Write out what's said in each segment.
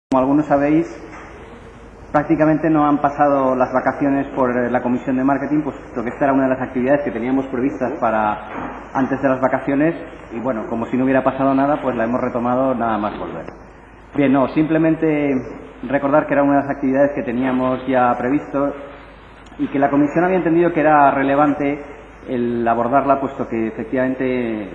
Como algunos sabéis, prácticamente no han pasado las vacaciones por la Comisión de Marketing, puesto que esta era una de las actividades que teníamos previstas para antes de las vacaciones y bueno, como si no hubiera pasado nada, pues la hemos retomado nada más volver. Bien, no, simplemente recordar que era una de las actividades que teníamos ya previsto y que la Comisión había entendido que era relevante el abordarla, puesto que efectivamente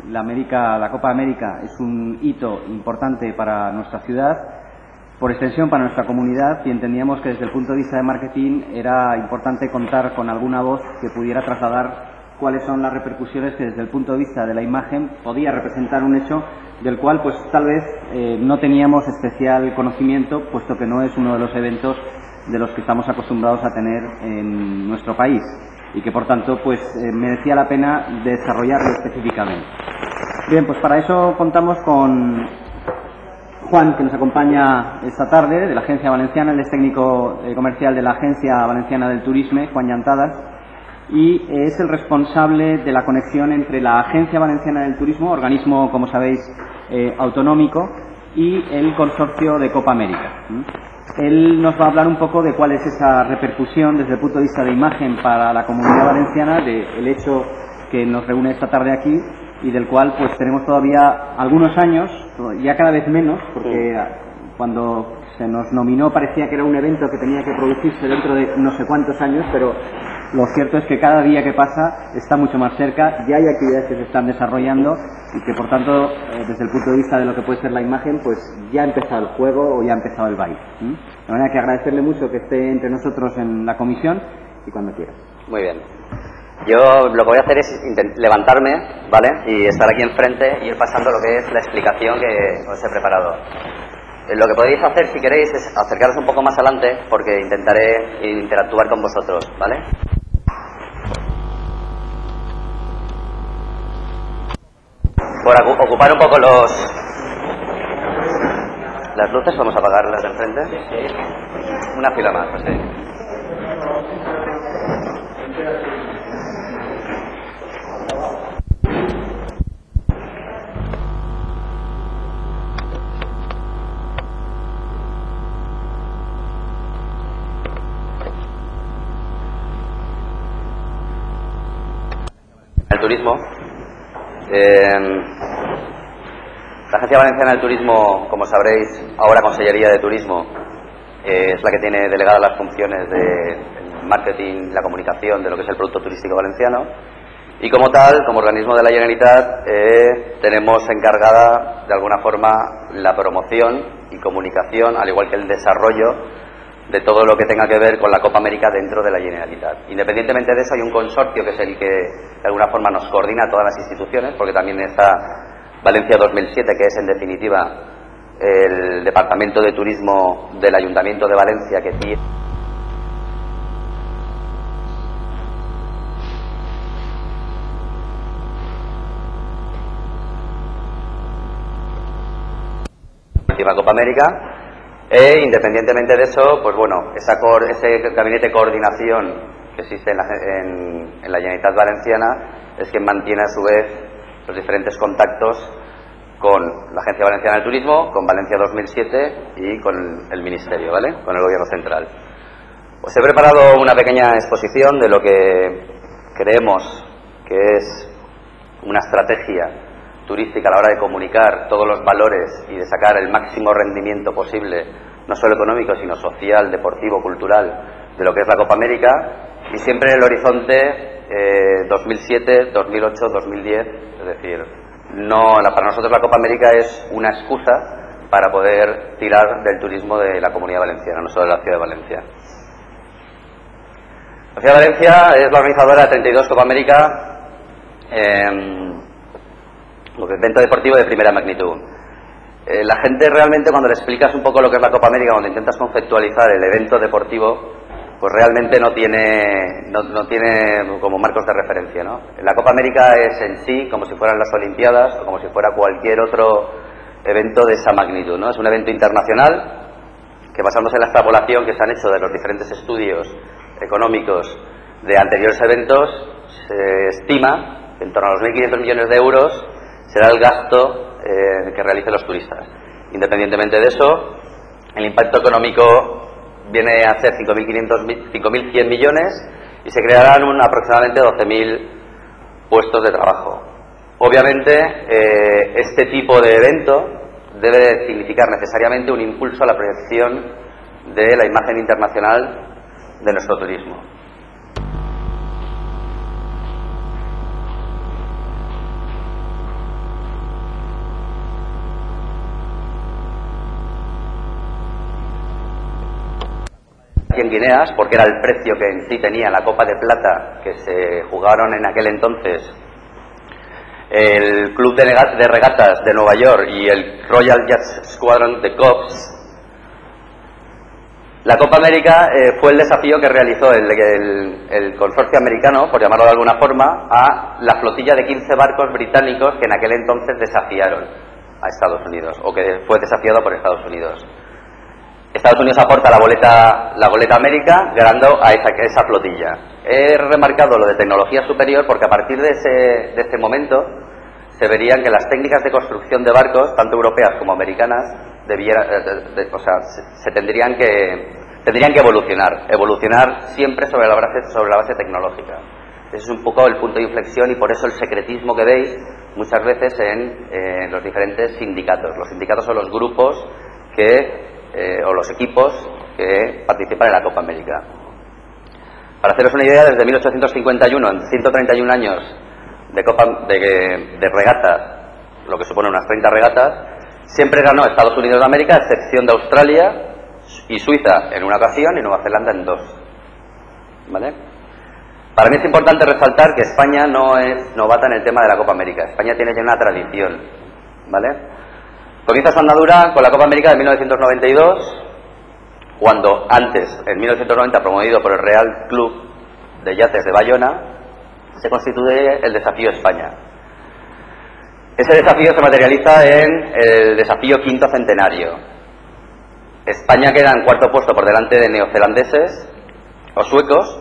la Copa América es un hito importante para nuestra ciudad, por extensión para nuestra comunidad, y entendíamos que desde el punto de vista de marketing era importante contar con alguna voz que pudiera trasladar cuáles son las repercusiones que desde el punto de vista de la imagen podía representar un hecho del cual pues tal vez no teníamos especial conocimiento, puesto que no es uno de los eventos de los que estamos acostumbrados a tener en nuestro país y que por tanto pues merecía la pena desarrollarlo específicamente. Bien, pues para eso contamos con Juan, que nos acompaña esta tarde, de la Agencia Valenciana, él es técnico comercial de la Agencia Valenciana del Turismo, Juan Llantadas, y es el responsable de la conexión entre la Agencia Valenciana del Turismo, organismo, como sabéis, autonómico, y el consorcio de Copa América. Él nos va a hablar un poco de cuál es esa repercusión desde el punto de vista de imagen para la Comunidad Valenciana, del hecho que nos reúne esta tarde aquí, y del cual pues tenemos todavía algunos años, ya cada vez menos, porque cuando se nos nominó parecía que era un evento que tenía que producirse dentro de no sé cuántos años, pero lo cierto es que cada día que pasa está mucho más cerca, ya hay actividades que se están desarrollando y que por tanto desde el punto de vista de lo que puede ser la imagen, pues ya ha empezado el juego o ya ha empezado el baile. De manera que agradecerle mucho que esté entre nosotros en la comisión y cuando quiera. Muy bien. Yo lo que voy a hacer es levantarme, ¿vale? Y estar aquí enfrente y ir pasando lo que es la explicación que os he preparado. Lo que podéis hacer, si queréis, es acercaros un poco más adelante, porque intentaré interactuar con vosotros, ¿vale? Por ocupar un poco las luces, vamos a apagarlas de enfrente. Una fila más, así. El turismo. La Agencia Valenciana del Turismo, como sabréis, ahora Consellería de Turismo, es la que tiene delegadas las funciones de marketing, la comunicación de lo que es el producto turístico valenciano, y como tal, como organismo de la Generalitat, tenemos encargada de alguna forma la promoción y comunicación, al igual que el desarrollo de todo lo que tenga que ver con la Copa América dentro de la Generalitat. Independientemente de eso, hay un consorcio que es el que de alguna forma nos coordina a todas las instituciones, porque también está Valencia 2007, que es en definitiva el Departamento de Turismo del Ayuntamiento de Valencia, que tiene la última Copa América. E independientemente de eso, pues bueno, ese gabinete de coordinación que existe en la Generalitat Valenciana es quien mantiene a su vez los diferentes contactos con la Agencia Valenciana del Turismo, con Valencia 2007 y con el Ministerio, ¿vale? Con el Gobierno Central. Os he preparado una pequeña exposición de lo que creemos que es una estrategia turística a la hora de comunicar todos los valores y de sacar el máximo rendimiento posible, no solo económico, sino social, deportivo, cultural, de lo que es la Copa América, y siempre en el horizonte 2007, 2008, 2010, es decir, para nosotros la Copa América es una excusa para poder tirar del turismo de la Comunidad Valenciana, no solo de la Ciudad de Valencia. La Ciudad de Valencia es la organizadora de 32 Copa América, evento deportivo de primera magnitud. La gente realmente, cuando le explicas un poco lo que es la Copa América, cuando intentas conceptualizar el evento deportivo, pues realmente no tiene como marcos de referencia, ¿no? La Copa América es en sí como si fueran las Olimpiadas o como si fuera cualquier otro evento de esa magnitud, ¿no? Es un evento internacional que, basándose en la extrapolación que se han hecho de los diferentes estudios económicos de anteriores eventos, se estima que en torno a los 1.500 millones de euros será el gasto que realicen los turistas. Independientemente de eso, El impacto económico viene a ser 5.100 millones y se crearán aproximadamente 12.000 puestos de trabajo. Obviamente, este tipo de evento debe significar necesariamente un impulso a la proyección de la imagen internacional de nuestro turismo. En Guineas, porque era el precio que en sí tenía la Copa de Plata que se jugaron en aquel entonces el Club de Regatas de Nueva York y el Royal Yacht Squadron de Cops. La Copa América fue el desafío que realizó el consorcio americano, por llamarlo de alguna forma, a la flotilla de 15 barcos británicos que en aquel entonces desafiaron a Estados Unidos, o que fue desafiado por Estados Unidos. Estados Unidos aporta la goleta América ganando a esa flotilla. He remarcado lo de tecnología superior porque a partir de ese momento se verían que las técnicas de construcción de barcos, tanto europeas como americanas, tendrían que evolucionar siempre sobre la base tecnológica. Ese es un poco el punto de inflexión y por eso el secretismo que veis muchas veces en los diferentes sindicatos. Los sindicatos son los grupos o los equipos que participan en la Copa América. Para haceros una idea, desde 1851, en 131 años de regatas, lo que supone unas 30 regatas, siempre ganó Estados Unidos de América, a excepción de Australia y Suiza en una ocasión y Nueva Zelanda en 2. ¿Vale? Para mí es importante resaltar que España no es novata en el tema de la Copa América. España tiene ya una tradición. ¿Vale? Comienza su andadura con la Copa América de 1992, cuando antes, en 1990, promovido por el Real Club de Yates de Bayona, se constituye el Desafío España. Ese desafío se materializa en el desafío quinto centenario. España queda en cuarto puesto por delante de neozelandeses o suecos,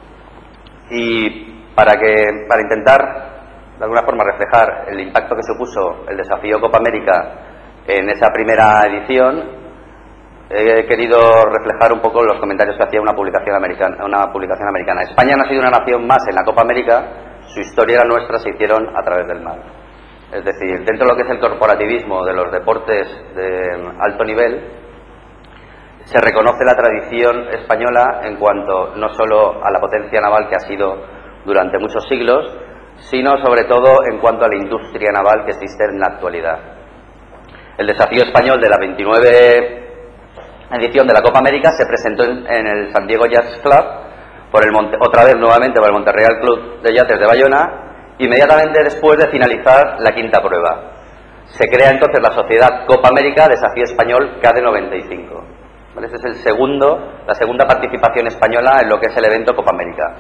y para intentar de alguna forma reflejar el impacto que supuso el desafío Copa América en esa primera edición, he querido reflejar un poco los comentarios que hacía una publicación americana. España no ha sido una nación más en la Copa América, su historia y la nuestra se hicieron a través del mar. Es decir, dentro de lo que es el corporativismo de los deportes de alto nivel, se reconoce la tradición española en cuanto no solo a la potencia naval que ha sido durante muchos siglos, sino sobre todo en cuanto a la industria naval que existe en la actualidad. El desafío español de la 29 edición de la Copa América se presentó en el San Diego Yachts Club, otra vez nuevamente por el Montreal Club de Yates de Bayona, inmediatamente después de finalizar la quinta prueba. Se crea entonces la sociedad Copa América Desafío Español KD95. ¿Vale? Esta es la segunda participación española en lo que es el evento Copa América.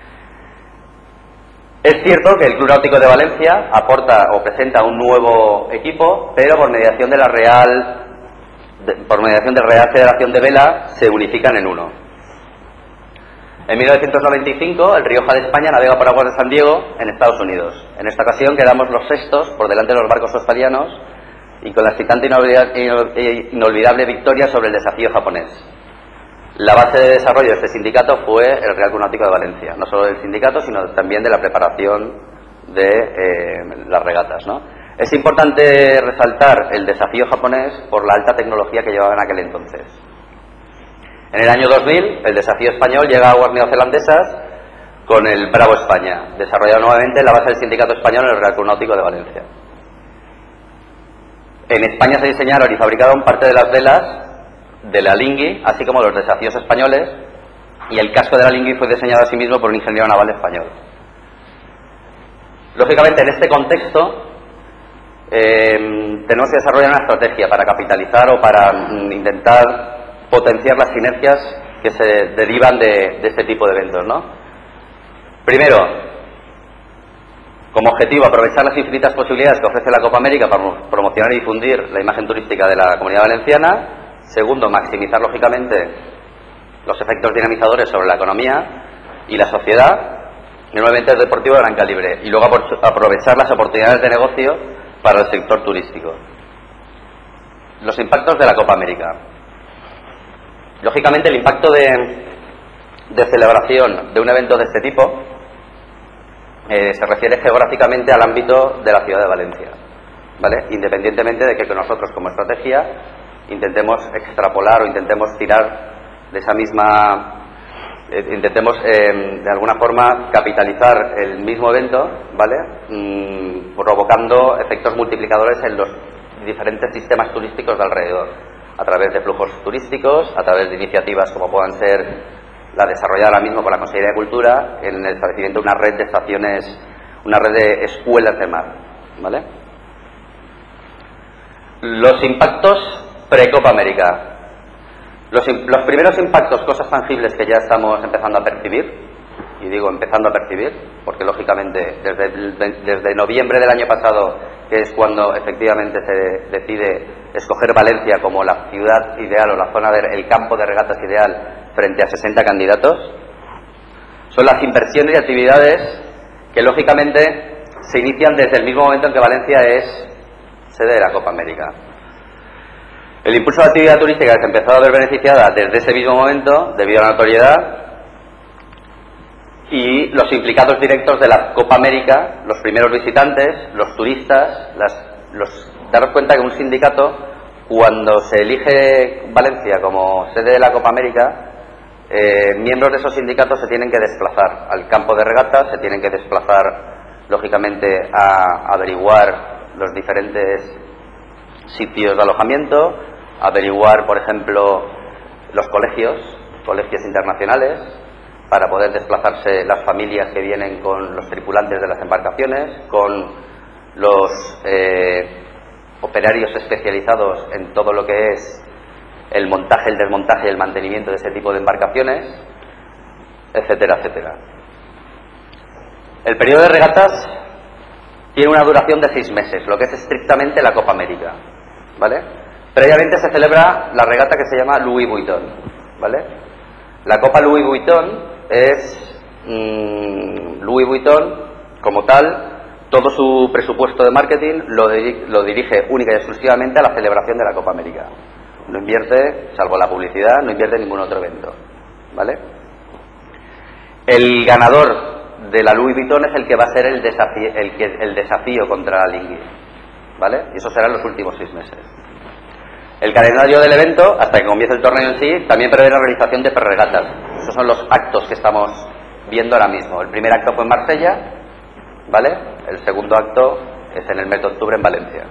Es cierto que el Club Náutico de Valencia aporta o presenta un nuevo equipo, pero por mediación de la Real Federación de Vela se unifican en uno. En 1995, el Rioja de España navega por aguas de San Diego, en Estados Unidos. En esta ocasión quedamos los sextos por delante de los barcos australianos y con la excitante e inolvidable victoria sobre el desafío japonés. La base de desarrollo de este sindicato fue el Real Club Náutico de Valencia, no solo del sindicato, sino también de la preparación de las regatas, ¿no? Es importante resaltar el desafío japonés por la alta tecnología que llevaba en aquel entonces. En el año 2000, el desafío español llega a aguas neozelandesas con el Bravo España, desarrollado nuevamente en la base del sindicato español en el Real Club Náutico de Valencia. En España se diseñaron y fabricaron parte de las velas de la Lingui, así como los desafíos españoles, y el casco de la Lingui fue diseñado asimismo por un ingeniero naval español. Lógicamente, en este contexto, tenemos que desarrollar una estrategia para capitalizar o para intentar potenciar las sinergias que se derivan de este tipo de eventos, ¿no? Primero, como objetivo, aprovechar las infinitas posibilidades que ofrece la Copa América para promocionar y difundir la imagen turística de la Comunidad Valenciana. Segundo, maximizar lógicamente los efectos dinamizadores sobre la economía y la sociedad en un evento deportivo de gran calibre. Y luego aprovechar las oportunidades de negocio para el sector turístico. Los impactos de la Copa América. Lógicamente, el impacto de celebración de un evento de este tipo se refiere geográficamente al ámbito de la ciudad de Valencia, ¿vale? Independientemente de que nosotros, como estrategia, intentemos extrapolar o intentemos tirar de esa misma... intentemos de alguna forma capitalizar el mismo evento, ¿vale? Provocando efectos multiplicadores en los diferentes sistemas turísticos de alrededor, a través de flujos turísticos, a través de iniciativas como puedan ser la desarrollada ahora mismo por la Consejería de Cultura en el establecimiento de una red de estaciones, una red de escuelas de mar, ¿vale? Los impactos pre-Copa América. Los primeros impactos, cosas tangibles que ya estamos empezando a percibir, y digo empezando a percibir, porque lógicamente desde noviembre del año pasado, que es cuando efectivamente se decide escoger Valencia como la ciudad ideal o la zona el campo de regatas ideal frente a 60 candidatos, son las inversiones y actividades que lógicamente se inician desde el mismo momento en que Valencia es sede de la Copa América. El impulso de la actividad turística que se empezó a ver beneficiada desde ese mismo momento, debido a la notoriedad, y los implicados directos de la Copa América, los primeros visitantes, los turistas, daros cuenta que un sindicato, cuando se elige Valencia como sede de la Copa América, miembros de esos sindicatos se tienen que desplazar al campo de regatas, se tienen que desplazar, lógicamente, a averiguar los diferentes sitios de alojamiento, averiguar, por ejemplo, los colegios internacionales, para poder desplazarse las familias que vienen con los tripulantes de las embarcaciones, con los operarios especializados en todo lo que es el montaje, el desmontaje y el mantenimiento de ese tipo de embarcaciones, etcétera, etcétera. El periodo de regatas tiene una duración de 6 meses, lo que es estrictamente la Copa América, ¿vale? Previamente se celebra la regata que se llama Louis Vuitton, ¿vale? La Copa Louis Vuitton es Louis Vuitton, como tal, todo su presupuesto de marketing lo dirige única y exclusivamente a la celebración de la Copa América. No invierte, salvo la publicidad, no invierte en ningún otro evento, ¿vale? El ganador de la Louis Vuitton es el que va a ser el desafío contra Lingui, ¿vale? Y eso será en los últimos 6 meses. El calendario del evento, hasta que comience el torneo en sí, también prevé la realización de preregatas. Esos son los actos que estamos viendo ahora mismo. El primer acto fue en Marsella, ¿vale? El segundo acto es en el mes de octubre en Valencia.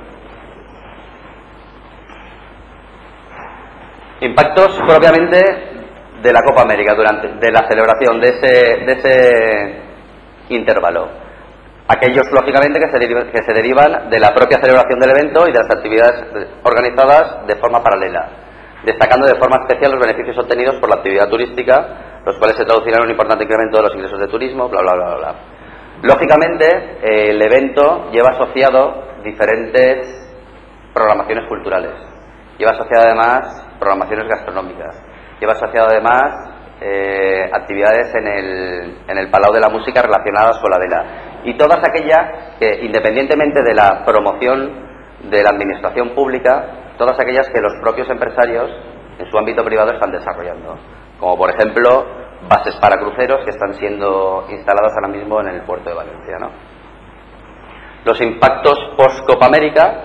Impactos propiamente de la Copa América de la celebración de ese intervalo. Aquellos, lógicamente, que se derivan de la propia celebración del evento y de las actividades organizadas de forma paralela, destacando de forma especial los beneficios obtenidos por la actividad turística, los cuales se traducirán en un importante incremento de los ingresos de turismo, bla, bla, bla, bla. Lógicamente, el evento lleva asociado diferentes programaciones culturales, lleva asociado además programaciones gastronómicas, lleva asociado además actividades en el Palau de la Música relacionadas con la vela, y todas aquellas que, independientemente de la promoción de la administración pública, todas aquellas que los propios empresarios en su ámbito privado están desarrollando, como por ejemplo bases para cruceros que están siendo instaladas ahora mismo en el puerto de Valencia, ¿no? Los impactos post-Copa América,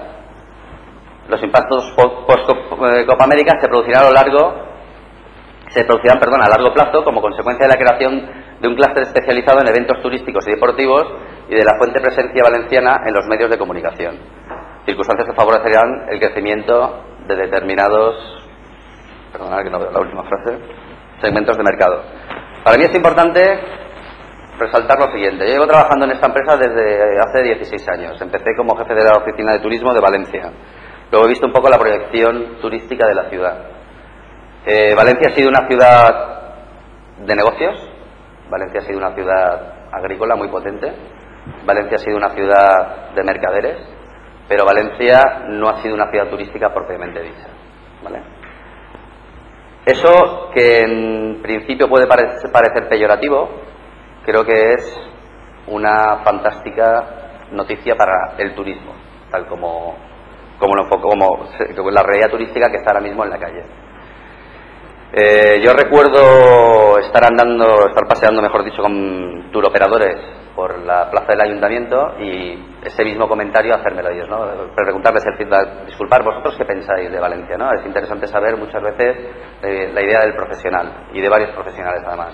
post-Copa América se producirán a largo plazo como consecuencia de la creación de un clúster especializado en eventos turísticos y deportivos y de la fuerte presencia valenciana en los medios de comunicación, circunstancias que favorecerán el crecimiento de determinados, perdonad que no veo la última frase, segmentos de mercado. Para mí es importante resaltar lo siguiente. Yo llevo trabajando en esta empresa desde hace 16 años. Empecé como jefe de la oficina de turismo de Valencia. Luego he visto un poco la proyección turística de la ciudad. Valencia ha sido una ciudad de negocios, Valencia ha sido una ciudad agrícola muy potente, Valencia ha sido una ciudad de mercaderes, pero Valencia no ha sido una ciudad turística propiamente dicha, ¿vale? Eso, que en principio puede parecer peyorativo, creo que es una fantástica noticia para el turismo, tal como la realidad turística que está ahora mismo en la calle. Yo recuerdo estar paseando, mejor dicho, con tour operadores por la plaza del ayuntamiento y ese mismo comentario hacérmelo ellos, ¿no? Preguntarles el feedback, disculpad, ¿vosotros qué pensáis de Valencia, no? Es interesante saber muchas veces la idea del profesional y de varios profesionales además.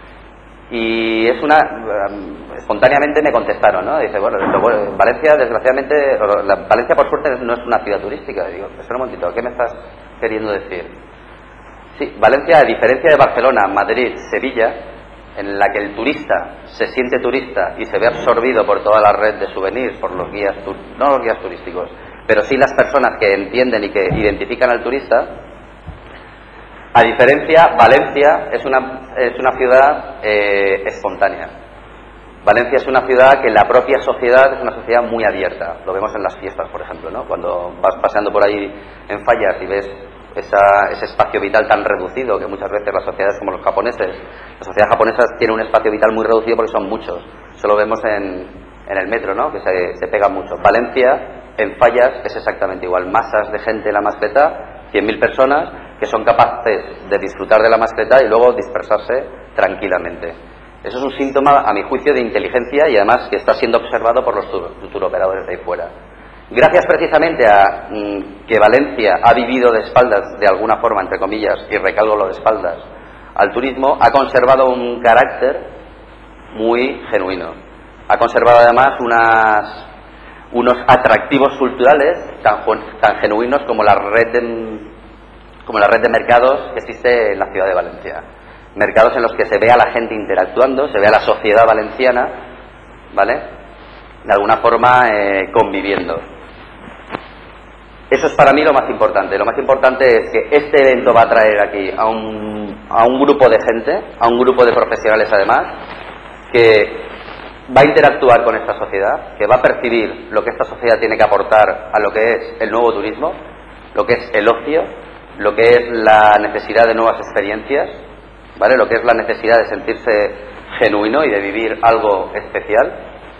Y espontáneamente me contestaron, ¿no? Dice, bueno, Valencia, desgraciadamente, Valencia por suerte no es una ciudad turística. Digo, espera un momentito, ¿qué me estás queriendo decir? Sí, Valencia, a diferencia de Barcelona, Madrid, Sevilla, en la que el turista se siente turista y se ve absorbido por toda la red de souvenirs, por los guías, no los guías turísticos, pero sí las personas que entienden y que identifican al turista. A diferencia, Valencia es una ciudad espontánea. Valencia es una ciudad que la propia sociedad es una sociedad muy abierta. Lo vemos en las fiestas, por ejemplo, ¿no? Cuando vas paseando por ahí en Fallas y ves ese espacio vital tan reducido que muchas veces las sociedades como los japoneses, la sociedad japonesa tiene un espacio vital muy reducido porque son muchos. Eso lo vemos en el metro, ¿no? Que se pega mucho. Valencia, en Fallas, es exactamente igual. Masas de gente en la Mascleta, 100.000 personas que son capaces de disfrutar de la Mascleta y luego dispersarse tranquilamente. Eso es un síntoma, a mi juicio, de inteligencia y además que está siendo observado por los tour operadores de ahí fuera. Gracias precisamente a que Valencia ha vivido de espaldas, de alguna forma, entre comillas, y recalco lo de espaldas, al turismo, ha conservado un carácter muy genuino. Ha conservado además unos atractivos culturales tan genuinos como la red de mercados que existe en la ciudad de Valencia. Mercados en los que se ve a la gente interactuando, se ve a la sociedad valenciana, ¿vale?, de alguna forma conviviendo. Eso es para mí lo más importante. Lo más importante es que este evento va a traer aquí a un grupo de gente, a un grupo de profesionales además, que va a interactuar con esta sociedad, que va a percibir lo que esta sociedad tiene que aportar a lo que es el nuevo turismo, lo que es el ocio, lo que es la necesidad de nuevas experiencias, ¿vale?, lo que es la necesidad de sentirse genuino y de vivir algo especial.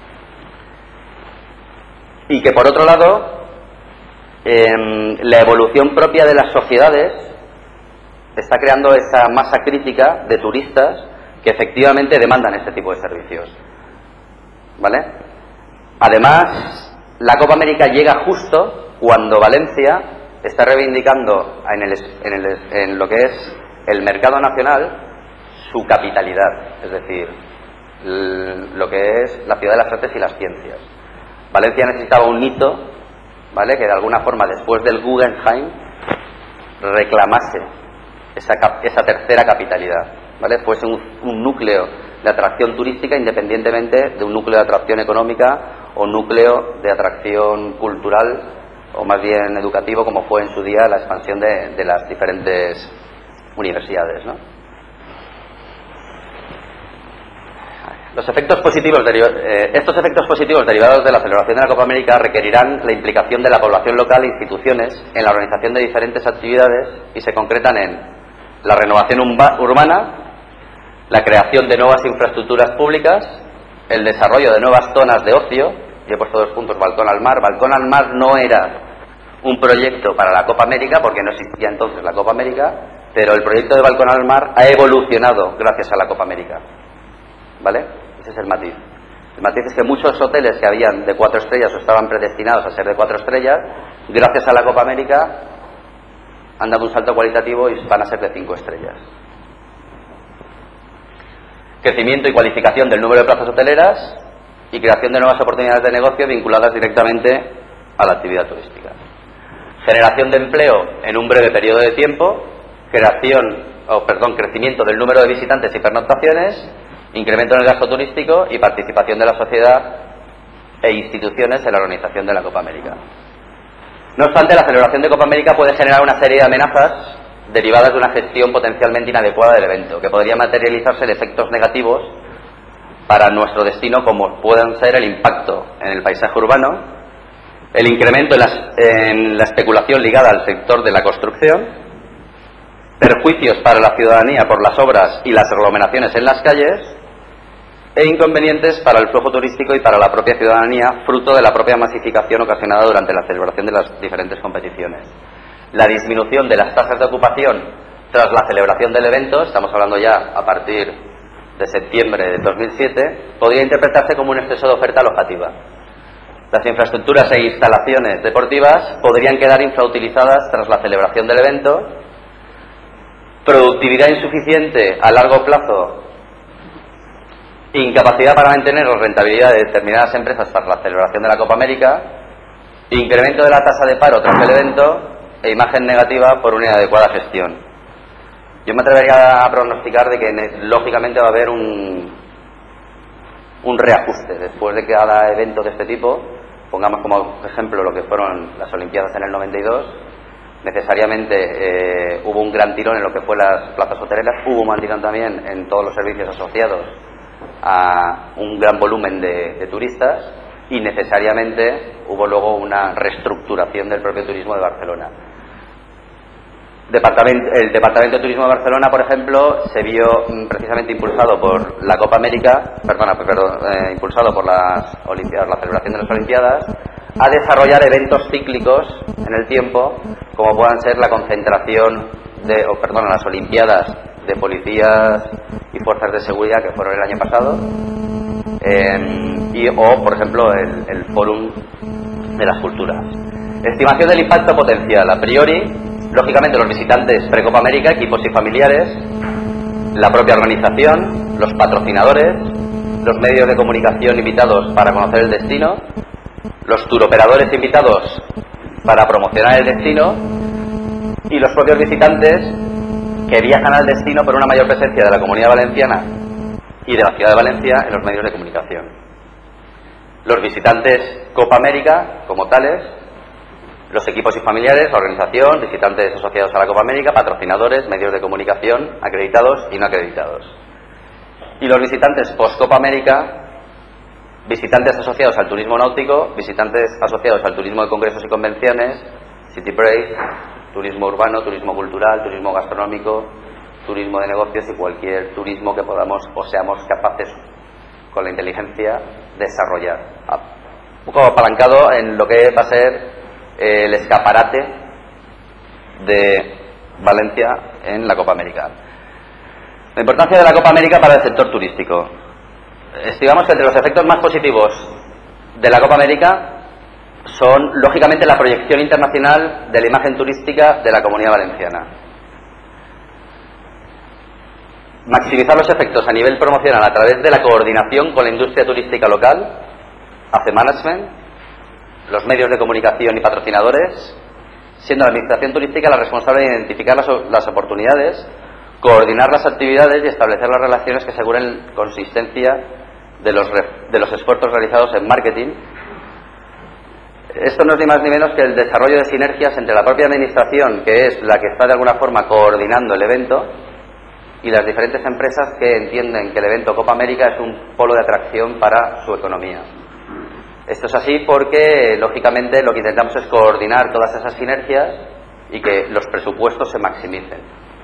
Y que por otro lado, la evolución propia de las sociedades está creando esa masa crítica de turistas que efectivamente demandan este tipo de servicios, ¿vale? Además, la Copa América llega justo cuando Valencia está reivindicando en lo que es el mercado nacional su capitalidad, es decir, lo que es la ciudad de las artes y las ciencias. Valencia necesitaba un hito, ¿vale?, que de alguna forma después del Guggenheim reclamase esa tercera capitalidad, ¿vale?, fuese un núcleo de atracción turística independientemente de un núcleo de atracción económica o núcleo de atracción cultural o más bien educativo, como fue en su día la expansión de las diferentes universidades, ¿no? Estos efectos positivos derivados de la celebración de la Copa América requerirán la implicación de la población local e instituciones en la organización de diferentes actividades y se concretan en la renovación urbana, la creación de nuevas infraestructuras públicas, el desarrollo de nuevas zonas de ocio. Yo he puesto 2 puntos: Balcón al Mar. Balcón al Mar no era un proyecto para la Copa América porque no existía entonces la Copa América, pero el proyecto de Balcón al Mar ha evolucionado gracias a la Copa América, ¿vale? Ese es el matiz. El matiz es que muchos hoteles que habían de 4 estrellas o estaban predestinados a ser de 4 estrellas, gracias a la Copa América han dado un salto cualitativo y van a ser de 5 estrellas. Crecimiento y cualificación del número de plazas hoteleras y creación de nuevas oportunidades de negocio vinculadas directamente a la actividad turística. Generación de empleo en un breve periodo de tiempo, crecimiento del número de visitantes y pernoctaciones, incremento en el gasto turístico y participación de la sociedad e instituciones en la organización de la Copa América. No obstante, la celebración de Copa América puede generar una serie de amenazas derivadas de una gestión potencialmente inadecuada del evento, que podría materializarse en efectos negativos para nuestro destino, como pueden ser el impacto en el paisaje urbano, el incremento en la especulación ligada al sector de la construcción, perjuicios para la ciudadanía por las obras y las aglomeraciones en las calles, e inconvenientes para el flujo turístico y para la propia ciudadanía, fruto de la propia masificación ocasionada durante la celebración de las diferentes competiciones. La disminución de las tasas de ocupación tras la celebración del evento, estamos hablando ya a partir de septiembre de 2007, podría interpretarse como un exceso de oferta alojativa. Las infraestructuras e instalaciones deportivas podrían quedar infrautilizadas tras la celebración del evento, productividad insuficiente a largo plazo, incapacidad para mantener la rentabilidad de determinadas empresas tras la celebración de la Copa América, incremento de la tasa de paro tras el evento e imagen negativa por una inadecuada gestión. Yo me atrevería a pronosticar de que lógicamente va a haber un reajuste después de cada evento de este tipo. Pongamos como ejemplo lo que fueron las Olimpiadas en el 92. Necesariamente hubo un gran tirón en lo que fue las plazas hoteleras, hubo un gran tirón también en todos los servicios asociados a un gran volumen de turistas, y necesariamente hubo luego una reestructuración del propio turismo de Barcelona. El Departamento de Turismo de Barcelona, por ejemplo, se vio precisamente impulsado por la Copa América, impulsado por las Olimpiadas, la celebración de las Olimpiadas, a desarrollar eventos cíclicos en el tiempo, como puedan ser la concentración las Olimpiadas de policías y fuerzas de seguridad que fueron el año pasado, o por ejemplo el Fórum de las Culturas. Estimación del impacto potencial. A priori, lógicamente los visitantes pre-Copa América, equipos y familiares, la propia organización, los patrocinadores, los medios de comunicación invitados para conocer el destino, los turoperadores invitados para promocionar el destino y los propios visitantes que viajan al destino por una mayor presencia de la Comunidad Valenciana y de la Ciudad de Valencia en los medios de comunicación. Los visitantes Copa América como tales, los equipos y familiares, la organización, visitantes asociados a la Copa América, patrocinadores, medios de comunicación acreditados y no acreditados. Y los visitantes post-Copa América, visitantes asociados al turismo náutico, visitantes asociados al turismo de congresos y convenciones, city break, turismo urbano, turismo cultural, turismo gastronómico, turismo de negocios y cualquier turismo que podamos o seamos capaces con la inteligencia desarrollar. Un poco apalancado en lo que va a ser el escaparate de Valencia en la Copa América. La importancia de la Copa América para el sector turístico. Estimamos que entre los efectos más positivos de la Copa América son, lógicamente, la proyección internacional de la imagen turística de la Comunidad Valenciana. Maximizar los efectos a nivel promocional a través de la coordinación con la industria turística local, hace management, los medios de comunicación y patrocinadores, siendo la administración turística la responsable de identificar las oportunidades, coordinar las actividades y establecer las relaciones que aseguren consistencia de los esfuerzos realizados en marketing. Esto no es ni más ni menos que el desarrollo de sinergias entre la propia administración, que es la que está de alguna forma coordinando el evento, y las diferentes empresas que entienden que el evento Copa América es un polo de atracción para su economía. Esto es así porque, lógicamente, lo que intentamos es coordinar todas esas sinergias y que los presupuestos se maximicen.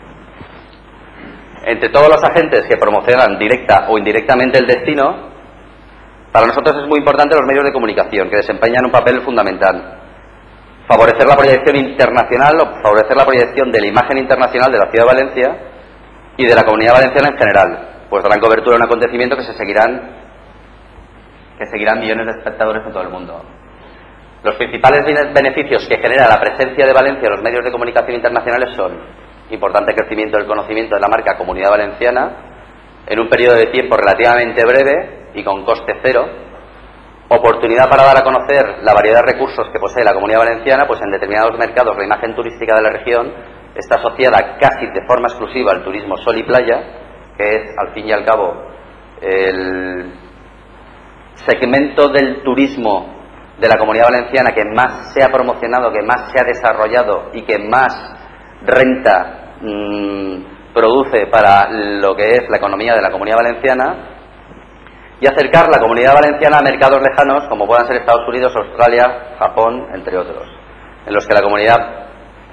Entre todos los agentes que promocionan directa o indirectamente el destino, para nosotros es muy importante los medios de comunicación, que desempeñan un papel fundamental. Favorecer la proyección internacional o favorecer la proyección de la imagen internacional de la Ciudad de Valencia y de la Comunidad Valenciana en general, pues darán cobertura a un acontecimiento que seguirán millones de espectadores en todo el mundo. Los principales beneficios que genera la presencia de Valencia en los medios de comunicación internacionales son importante crecimiento del conocimiento de la marca Comunidad Valenciana en un periodo de tiempo relativamente breve y con coste cero, oportunidad para dar a conocer la variedad de recursos que posee la Comunidad Valenciana, pues en determinados mercados la imagen turística de la región está asociada casi de forma exclusiva al turismo sol y playa, que es al fin y al cabo el segmento del turismo de la Comunidad Valenciana que más se ha promocionado, que más se ha desarrollado y que más renta produce para lo que es la economía de la Comunidad Valenciana, y acercar la Comunidad Valenciana a mercados lejanos como puedan ser Estados Unidos, Australia, Japón, entre otros, en los que la comunidad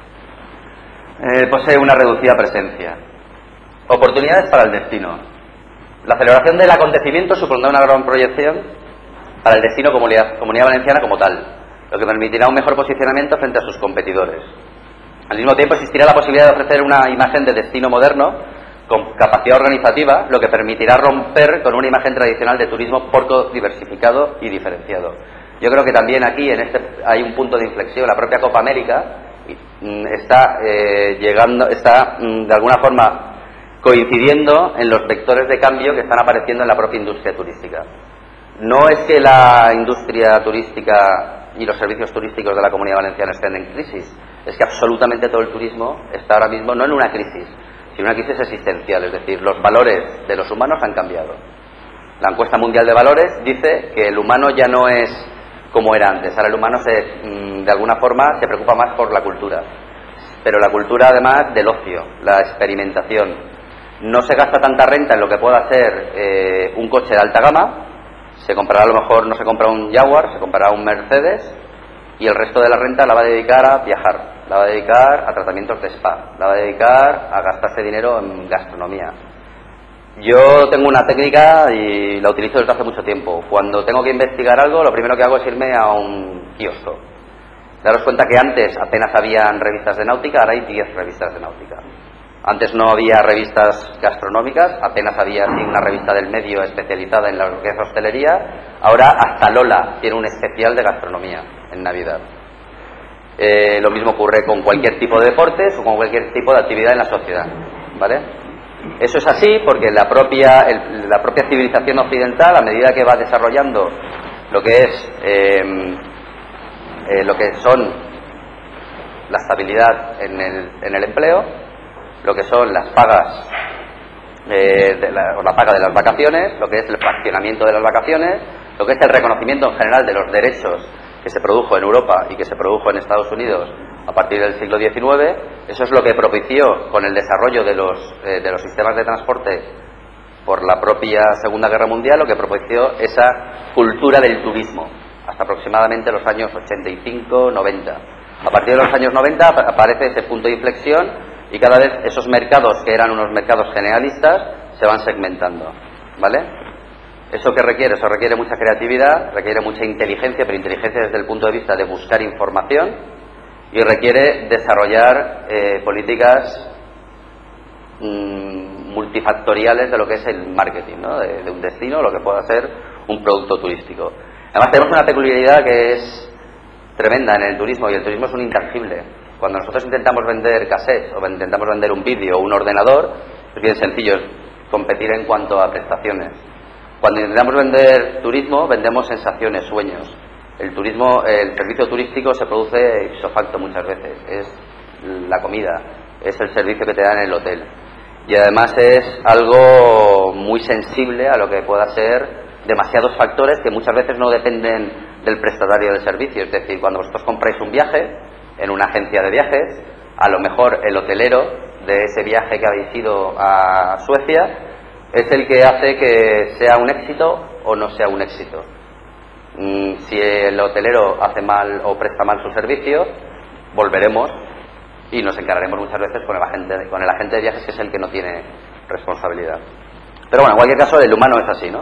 posee una reducida presencia. Oportunidades para el destino. La celebración del acontecimiento supondrá una gran proyección para el destino Comunidad Valenciana como tal, lo que permitirá un mejor posicionamiento frente a sus competidores. Al mismo tiempo existirá la posibilidad de ofrecer una imagen de destino moderno con capacidad organizativa, lo que permitirá romper con una imagen tradicional de turismo poco diversificado y diferenciado. Yo creo que también aquí hay un punto de inflexión. La propia Copa América está de alguna forma coincidiendo en los vectores de cambio que están apareciendo en la propia industria turística. No es que la industria turística y los servicios turísticos de la Comunidad Valenciana estén en crisis, es que absolutamente todo el turismo está ahora mismo no en una crisis, sino en una crisis existencial, es decir, los valores de los humanos han cambiado. La encuesta mundial de valores dice que el humano ya no es como era antes, ahora el humano de alguna forma se preocupa más por la cultura, pero la cultura además del ocio, la experimentación. No se gasta tanta renta en lo que pueda ser un coche de alta gama, se comprará a lo mejor, no se compra un Jaguar, se comprará un Mercedes, y el resto de la renta la va a dedicar a viajar, la va a dedicar a tratamientos de spa, la va a dedicar a gastarse dinero en gastronomía. Yo tengo una técnica y la utilizo desde hace mucho tiempo. Cuando tengo que investigar algo, lo primero que hago es irme a un kiosco. Daros cuenta que antes apenas habían revistas de náutica, ahora hay 10 revistas de náutica. Antes no había revistas gastronómicas, apenas había una revista del medio especializada en lo que es hostelería. Ahora hasta Lola tiene un especial de gastronomía en Navidad. Lo mismo ocurre con cualquier tipo de deportes o con cualquier tipo de actividad en la sociedad, ¿vale? Eso es así porque la propia civilización occidental, a medida que va desarrollando lo que son la estabilidad en el empleo, lo que son las pagas o la paga de las vacaciones, lo que es el fraccionamiento de las vacaciones, lo que es el reconocimiento en general de los derechos que se produjo en Europa y que se produjo en Estados Unidos a partir del siglo XIX, eso es lo que propició, con el desarrollo de los sistemas de transporte por la propia Segunda Guerra Mundial, lo que propició esa cultura del turismo, hasta aproximadamente los años 85-90. A partir de los años 90 aparece ese punto de inflexión y cada vez esos mercados, que eran unos mercados generalistas, se van segmentando, ¿vale? ¿Eso qué requiere? Eso requiere mucha creatividad, requiere mucha inteligencia, pero inteligencia desde el punto de vista de buscar información, y requiere desarrollar políticas multifactoriales de lo que es el marketing, ¿no? de un destino, lo que pueda ser un producto turístico. Además tenemos una peculiaridad que es tremenda en el turismo, y el turismo es un intangible. Cuando nosotros intentamos vender cassettes o intentamos vender un vídeo o un ordenador, es bien sencillo, es competir en cuanto a prestaciones. Cuando intentamos vender turismo, vendemos sensaciones, sueños. El servicio turístico se produce ipso facto muchas veces. Es la comida, es el servicio que te dan en el hotel. Y además es algo muy sensible a lo que pueda ser demasiados factores que muchas veces no dependen del prestatario del servicio. Es decir, cuando vosotros compráis un viaje en una agencia de viajes, a lo mejor el hotelero de ese viaje que habéis ido a Suecia es el que hace que sea un éxito o no sea un éxito. Si el hotelero hace mal o presta mal su servicio, volveremos y nos encargaremos muchas veces con el agente de viajes, que es el que no tiene responsabilidad. Pero bueno, en cualquier caso, el humano es así, ¿no?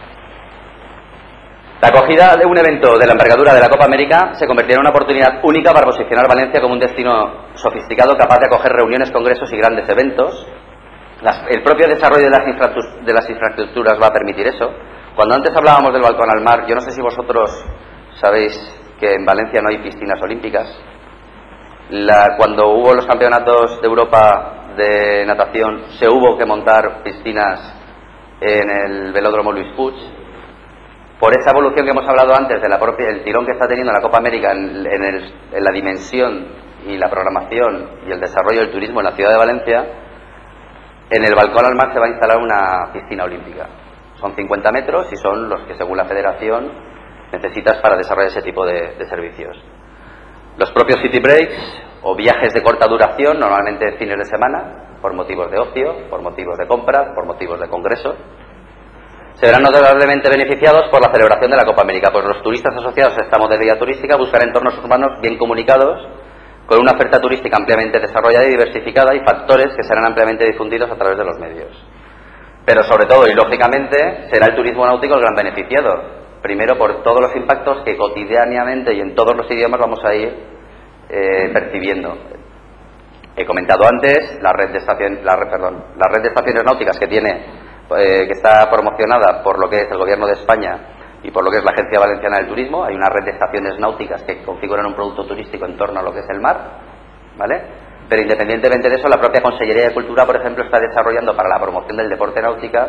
La acogida de un evento de la envergadura de la Copa América se convertirá en una oportunidad única para posicionar Valencia como un destino sofisticado capaz de acoger reuniones, congresos y grandes eventos. El propio desarrollo de las infraestructuras va a permitir eso. Cuando antes hablábamos del balcón al mar, yo no sé si vosotros sabéis que en Valencia no hay piscinas olímpicas. Cuando hubo los campeonatos de Europa de natación, se hubo que montar piscinas en el velódromo Luis Puig. Por esa evolución que hemos hablado antes, el tirón que está teniendo la Copa América en la dimensión y la programación y el desarrollo del turismo en la ciudad de Valencia, en el balcón al mar se va a instalar una piscina olímpica. Son 50 metros y son los que, según la federación, necesitas para desarrollar ese tipo de servicios. Los propios city breaks o viajes de corta duración, normalmente fines de semana, por motivos de ocio, por motivos de compras, por motivos de congreso, se verán notablemente beneficiados por la celebración de la Copa América, pues los turistas asociados a esta modalidad turística buscarán entornos urbanos bien comunicados, con una oferta turística ampliamente desarrollada y diversificada, y factores que serán ampliamente difundidos a través de los medios. Pero sobre todo, y lógicamente, será el turismo náutico el gran beneficiado. Primero, por todos los impactos que cotidianamente y en todos los idiomas vamos a ir percibiendo. He comentado antes la red de estaciones náuticas que tiene, que está promocionada por lo que es el Gobierno de España y por lo que es la Agencia Valenciana del Turismo. Hay una red de estaciones náuticas que configuran un producto turístico en torno a lo que es el mar, ¿vale? Pero independientemente de eso, la propia Consellería de Cultura, por ejemplo, está desarrollando para la promoción del deporte náutico,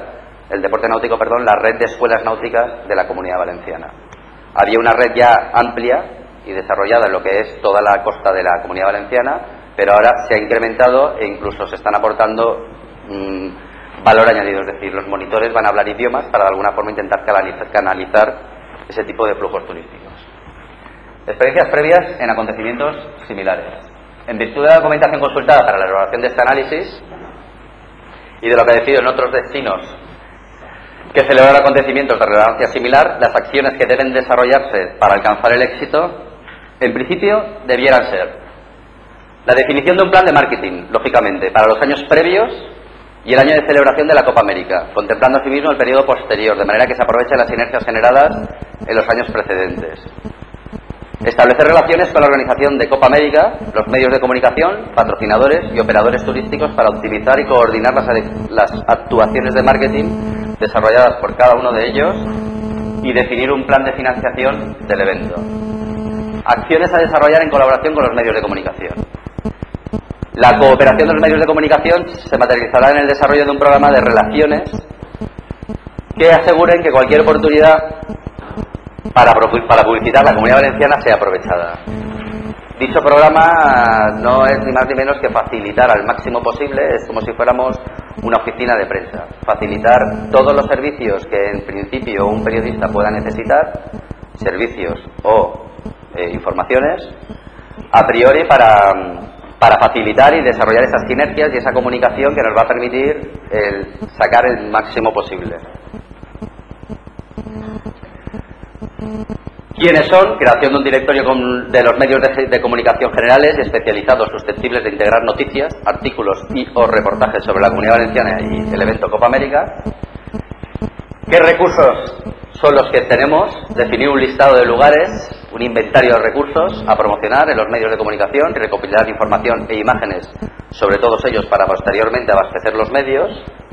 la red de escuelas náuticas de la Comunidad Valenciana. Había una red ya amplia y desarrollada en lo que es toda la costa de la Comunidad Valenciana, pero ahora se ha incrementado e incluso se están aportando valor añadido, es decir, los monitores van a hablar idiomas para de alguna forma intentar canalizar ese tipo de flujos turísticos. Experiencias previas en acontecimientos similares. En virtud de la documentación consultada para la elaboración de este análisis y de lo que ha decidido en otros destinos que celebran acontecimientos de relevancia similar, las acciones que deben desarrollarse para alcanzar el éxito, en principio, debieran ser la definición de un plan de marketing, lógicamente, para los años previos y el año de celebración de la Copa América, contemplando asimismo el periodo posterior, de manera que se aprovechen las sinergias generadas en los años precedentes. Establecer relaciones con la organización de Copa América, los medios de comunicación, patrocinadores y operadores turísticos para optimizar y coordinar las actuaciones de marketing desarrolladas por cada uno de ellos y definir un plan de financiación del evento. Acciones a desarrollar en colaboración con los medios de comunicación. La cooperación de los medios de comunicación se materializará en el desarrollo de un programa de relaciones que aseguren que cualquier oportunidad para publicitar la Comunidad Valenciana sea aprovechada. Dicho programa no es ni más ni menos que facilitar al máximo posible, es como si fuéramos una oficina de prensa, facilitar todos los servicios que en principio un periodista pueda necesitar, servicios o informaciones, a priori para facilitar y desarrollar esas sinergias y esa comunicación que nos va a permitir sacar el máximo posible. ¿Quiénes son? Creación de un directorio de los medios de comunicación generales y especializados susceptibles de integrar noticias, artículos y o reportajes sobre la Comunidad Valenciana y el evento Copa América. ¿Qué recursos son los que tenemos? Definir un listado de lugares, un inventario de recursos a promocionar en los medios de comunicación y recopilar información e imágenes sobre todos ellos para posteriormente abastecer los medios.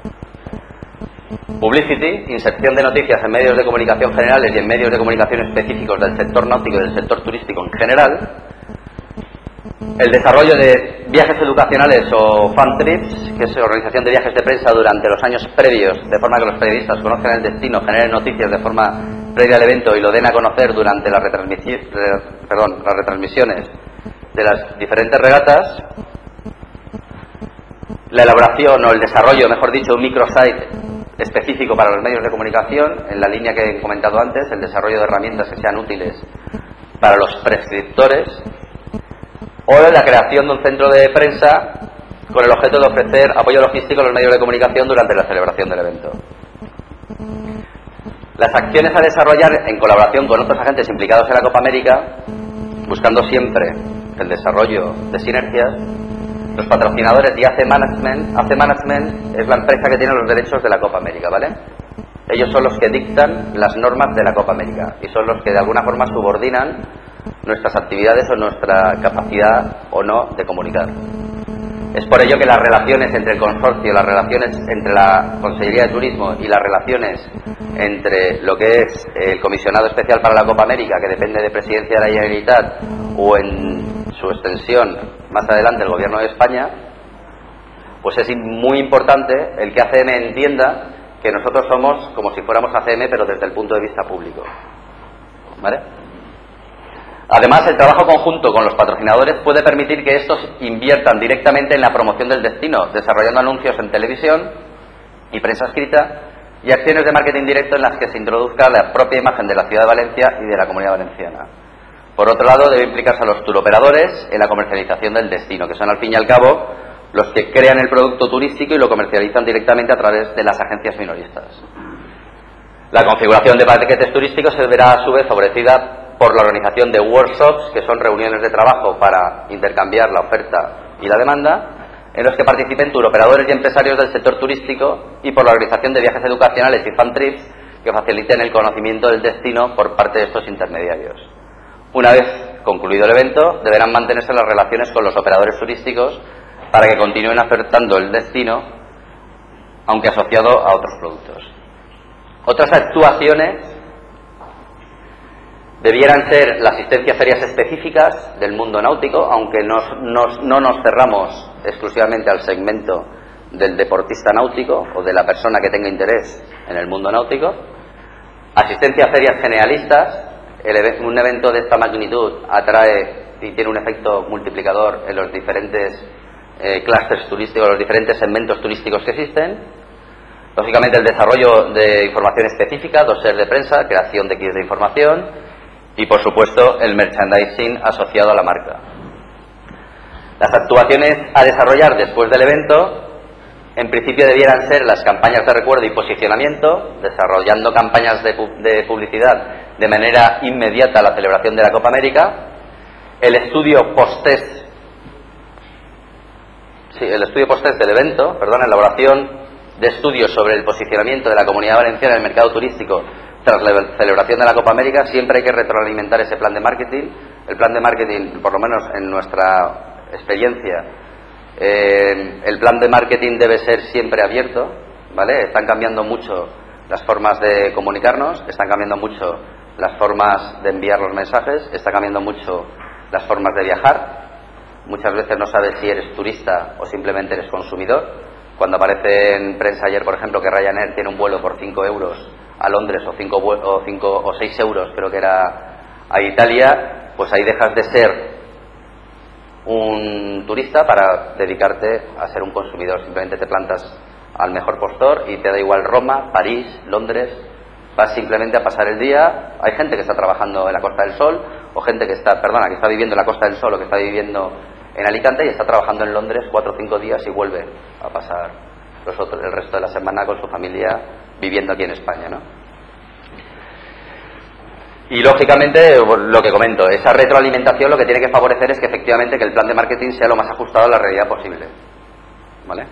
Publicity, inserción de noticias en medios de comunicación generales y en medios de comunicación específicos del sector náutico y del sector turístico en general. El desarrollo de viajes educacionales o fan trips, que es organización de viajes de prensa durante los años previos, de forma que los periodistas conozcan el destino, generen noticias de forma previa al evento y lo den a conocer durante las retransmisiones de las diferentes regatas. La elaboración o el desarrollo, mejor dicho, un microsite específico para los medios de comunicación, en la línea que he comentado antes, el desarrollo de herramientas que sean útiles para los prescriptores, o la creación de un centro de prensa con el objeto de ofrecer apoyo logístico a los medios de comunicación durante la celebración del evento. Las acciones a desarrollar en colaboración con otros agentes implicados en la Copa América, buscando siempre el desarrollo de sinergias. Los patrocinadores y AC Management es la empresa que tiene los derechos de la Copa América, ¿vale? Ellos son los que dictan las normas de la Copa América y son los que de alguna forma subordinan nuestras actividades o nuestra capacidad o no de comunicar. Es por ello que las relaciones entre el consorcio, las relaciones entre la Consellería de Turismo y las relaciones entre lo que es el comisionado especial para la Copa América, que depende de Presidencia de la Generalitat, o en su extensión más adelante el Gobierno de España, pues es muy importante el que ACM entienda que nosotros somos como si fuéramos ACM, pero desde el punto de vista público, ¿vale? Además, el trabajo conjunto con los patrocinadores puede permitir que estos inviertan directamente en la promoción del destino, desarrollando anuncios en televisión y prensa escrita y acciones de marketing directo en las que se introduzca la propia imagen de la ciudad de Valencia y de la Comunidad Valenciana. Por otro lado, debe implicarse a los turoperadores en la comercialización del destino, que son al fin y al cabo los que crean el producto turístico y lo comercializan directamente a través de las agencias minoristas. La configuración de paquetes turísticos se verá a su vez favorecida por la organización de workshops, que son reuniones de trabajo para intercambiar la oferta y la demanda, en los que participen turoperadores y empresarios del sector turístico, y por la organización de viajes educacionales y fan trips que faciliten el conocimiento del destino por parte de estos intermediarios. Una vez concluido el evento, deberán mantenerse las relaciones con los operadores turísticos para que continúen acertando el destino, aunque asociado a otros productos. Otras actuaciones debieran ser la asistencia a ferias específicas del mundo náutico, aunque no nos cerramos exclusivamente al segmento del deportista náutico o de la persona que tenga interés en el mundo náutico. Asistencia a ferias generalistas. Un evento de esta magnitud atrae y tiene un efecto multiplicador en los diferentes clústeres turísticos, los diferentes segmentos turísticos que existen. Lógicamente el desarrollo de información específica, dossier de prensa, creación de kits de información y por supuesto el merchandising asociado a la marca. Las actuaciones a desarrollar después del evento en principio debieran ser las campañas de recuerdo y posicionamiento, desarrollando campañas de publicidad de manera inmediata a la celebración de la Copa América, el estudio post-test del evento, elaboración de estudios sobre el posicionamiento de la Comunidad Valenciana en el mercado turístico tras la celebración de la Copa América. Siempre hay que retroalimentar ese plan de marketing. El plan de marketing, por lo menos en nuestra experiencia, el plan de marketing debe ser siempre abierto, ¿vale? Están cambiando mucho las formas de comunicarnos, están cambiando mucho las formas de enviar los mensajes, está cambiando mucho las formas de viajar. Muchas veces no sabes si eres turista o simplemente eres consumidor. Cuando aparece en prensa ayer, por ejemplo, que Ryanair tiene un vuelo por 5 euros a Londres o 5 o 6 euros, creo que era a Italia, pues ahí dejas de ser un turista para dedicarte a ser un consumidor. Simplemente te plantas al mejor postor y te da igual Roma, París, Londres. Vas simplemente a pasar el día. Hay gente que está trabajando en la Costa del Sol o gente que está viviendo en la Costa del Sol o que está viviendo en Alicante y está trabajando en Londres 4 o 5 días y vuelve a pasar el resto de la semana con su familia viviendo aquí en España, ¿no? Y lógicamente, lo que comento, esa retroalimentación lo que tiene que favorecer es que efectivamente que el plan de marketing sea lo más ajustado a la realidad posible, ¿vale?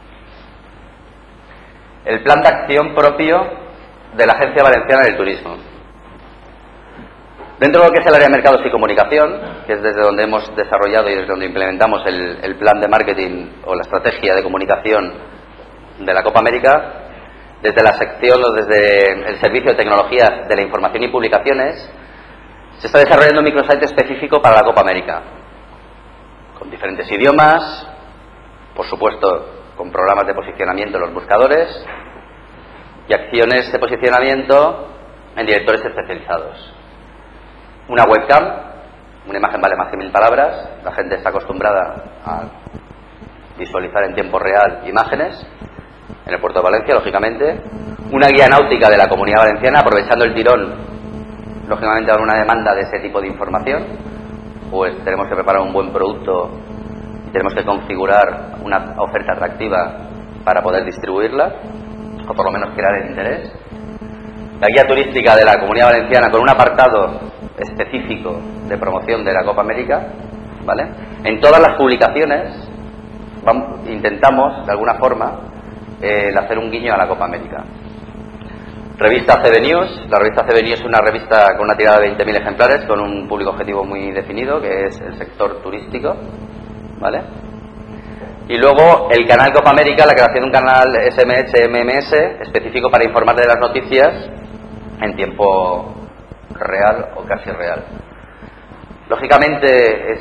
El plan de acción propio de la Agencia Valenciana del Turismo. Dentro de lo que es el área de mercados y comunicación, que es desde donde hemos desarrollado y desde donde implementamos el plan de marketing o la estrategia de comunicación de la Copa América, desde la sección o desde el servicio de tecnologías de la información y publicaciones, se está desarrollando un microsite específico para la Copa América, con diferentes idiomas, por supuesto con programas de posicionamiento en los buscadores y acciones de posicionamiento en directores especializados. Una webcam, una imagen vale más que 1000 palabras, la gente está acostumbrada a visualizar en tiempo real imágenes, en el puerto de Valencia, lógicamente. Una guía náutica de la Comunidad Valenciana, aprovechando el tirón, lógicamente, a una demanda de ese tipo de información, pues tenemos que preparar un buen producto y tenemos que configurar una oferta atractiva para poder distribuirla, o por lo menos crear el interés. La guía turística de la Comunidad Valenciana con un apartado específico de promoción de la Copa América, ¿vale? En todas las publicaciones intentamos, de alguna forma, el hacer un guiño a la Copa América. Revista CB News. La revista CB News es una revista con una tirada de 20.000 ejemplares, con un público objetivo muy definido, que es el sector turístico, ¿vale? Y luego el canal Copa América, la creación de un canal MMS específico para informar de las noticias en tiempo real o casi real. Lógicamente,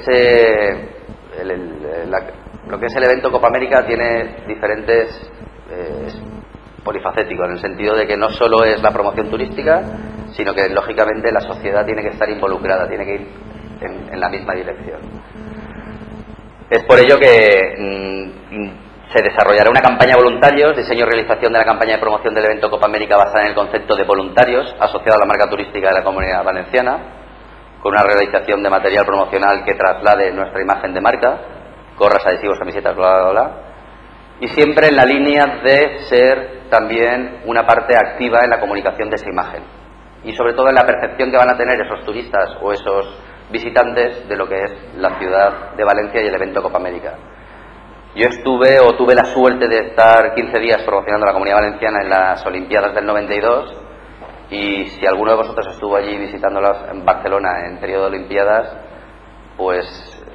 lo que es el evento Copa América tiene diferentes polifacético, en el sentido de que no solo es la promoción turística, sino que lógicamente la sociedad tiene que estar involucrada, tiene que ir en la misma dirección. Es por ello que se desarrollará una campaña de voluntarios, diseño y realización de la campaña de promoción del evento Copa América basada en el concepto de voluntarios asociado a la marca turística de la Comunidad Valenciana, con una realización de material promocional que traslade nuestra imagen de marca, gorras, adhesivos, camisetas, bla, bla, bla. Y siempre en la línea de ser también una parte activa en la comunicación de esa imagen. Y sobre todo en la percepción que van a tener esos turistas o esos visitantes de lo que es la ciudad de Valencia y el evento Copa América. Yo tuve la suerte de estar 15 días promocionando la Comunidad Valenciana en las Olimpiadas del 92, y si alguno de vosotros estuvo allí visitándolas en Barcelona en periodo de Olimpiadas, pues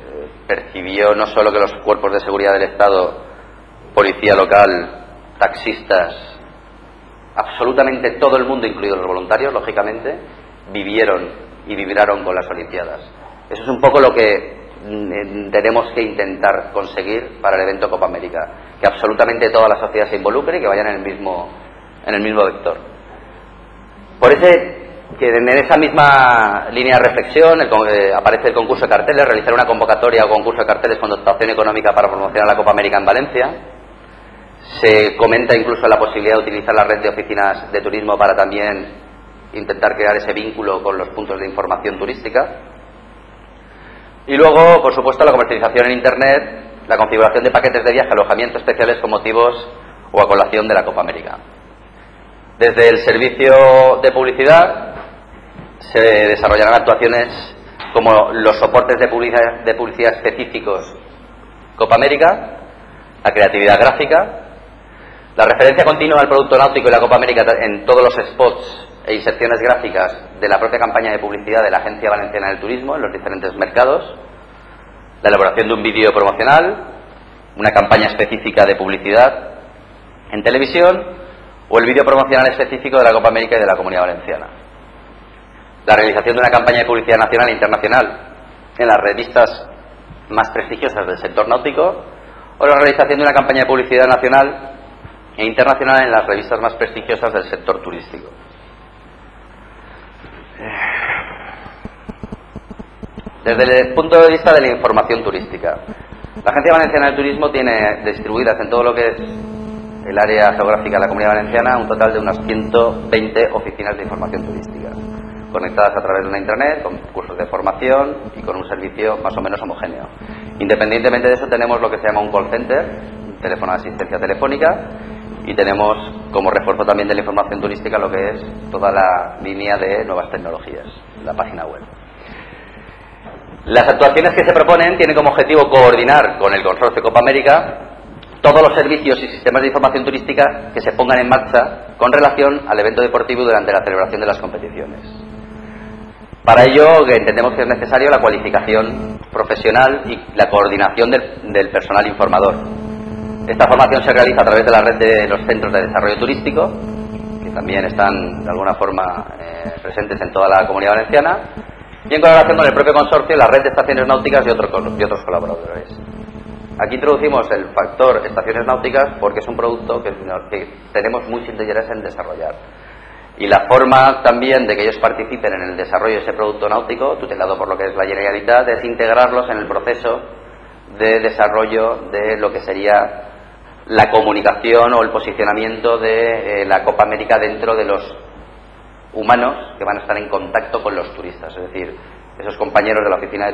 percibió no solo que los cuerpos de seguridad del Estado, policía local, taxistas, absolutamente todo el mundo, incluidos los voluntarios, lógicamente, vivieron y vibraron con las Olimpiadas. Eso es un poco lo que tenemos que intentar conseguir para el evento Copa América, que absolutamente toda la sociedad se involucre y que vayan en el mismo vector. Por que en esa misma línea de reflexión aparece el concurso de carteles, realizar una convocatoria o concurso de carteles con dotación económica para promocionar la Copa América en Valencia. Se comenta incluso la posibilidad de utilizar la red de oficinas de turismo para también intentar crear ese vínculo con los puntos de información turística. Y luego, por supuesto, la comercialización en Internet, la configuración de paquetes de viaje, alojamiento especiales con motivos o a colación de la Copa América. Desde el servicio de publicidad se desarrollarán actuaciones como los soportes de publicidad específicos Copa América, la creatividad gráfica, la referencia continua al producto náutico y la Copa América en todos los spots e inserciones gráficas de la propia campaña de publicidad de la Agencia Valenciana del Turismo en los diferentes mercados, la elaboración de un vídeo promocional, una campaña específica de publicidad en televisión o el vídeo promocional específico de la Copa América y de la Comunidad Valenciana. La realización de una campaña de publicidad nacional e internacional en las revistas más prestigiosas del sector náutico o la realización de una campaña de publicidad nacional e internacional en las revistas más prestigiosas del sector turístico. Desde el punto de vista de la información turística, la Agencia Valenciana del Turismo tiene distribuidas en todo lo que es el área geográfica de la Comunidad Valenciana un total de unas 120 oficinas de información turística, conectadas a través de una intranet, con cursos de formación y con un servicio más o menos homogéneo. Independientemente de eso, tenemos lo que se llama un call center, un teléfono de asistencia telefónica, y tenemos como refuerzo también de la información turística lo que es toda la línea de nuevas tecnologías, la página web. Las actuaciones que se proponen tienen como objetivo coordinar con el Consorcio Copa América todos los servicios y sistemas de información turística que se pongan en marcha con relación al evento deportivo durante la celebración de las competiciones. Para ello entendemos que es necesario la cualificación profesional y la coordinación del personal informador. Esta formación se realiza a través de la red de los centros de desarrollo turístico, que también están de alguna forma presentes en toda la Comunidad Valenciana, y en colaboración con el propio consorcio, la red de estaciones náuticas y otros colaboradores. Aquí introducimos el factor estaciones náuticas porque es un producto que tenemos mucho interés en desarrollar. Y la forma también de que ellos participen en el desarrollo de ese producto náutico, tutelado por lo que es la Generalitat, es integrarlos en el proceso de desarrollo de lo que sería la comunicación o el posicionamiento de la Copa América dentro de los humanos que van a estar en contacto con los turistas, es decir, esos compañeros de la oficina de